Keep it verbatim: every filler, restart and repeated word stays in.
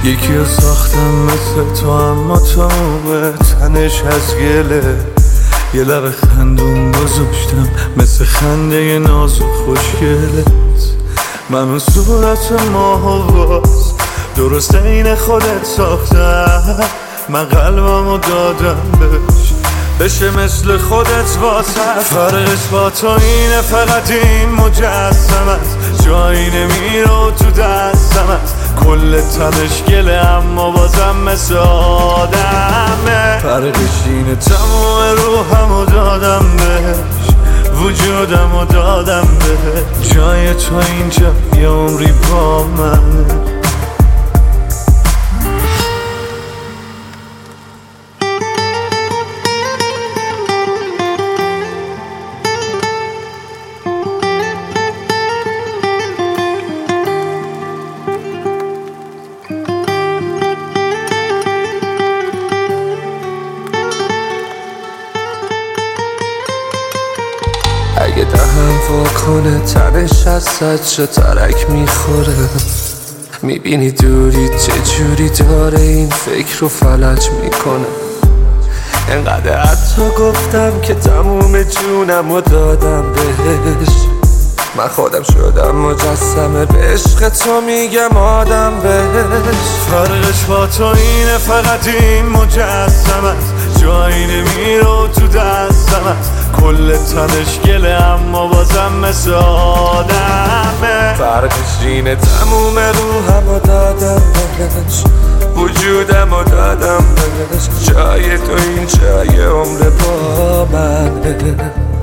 یکی رو ساختم مثل تو، اما تو به تنش از گله. یه لب خندون گذاشتم مثل خنده ناز و خوشگلت. من اون صورت ماه و باز درست این خودت ساختم. من قلبمو دادم بهش بشه مثل خودت واسه. فرقش با تو اینه فقط این مجسمت جایی نمیره تو دستمت. کل تنش گله اما بازم مثل آدمه. فرقش اینه تموم روحمو دادم بهش، وجودمو دادم بهش. جای تو اینجا یه عمری با منه. اگه دهم واکنه تنش از صد ترک میخوره. میبینی دوری چجوری داره این فکر رو فلج میکنه. انقدر حتی گفتم که تموم جونم رو دادم بهش. من خودم شدم مجسمه به عشق تو میگم آدم بهش. فرقش با تو اینه فقط این مجسمت جایی نمیره تو دستمت. کل تنش گله اما بازم مثل آدمه. فرقش اینه تموم روحمو دادم بهش، وجودمو دادم بهش. جای تو این جای عمر با منه.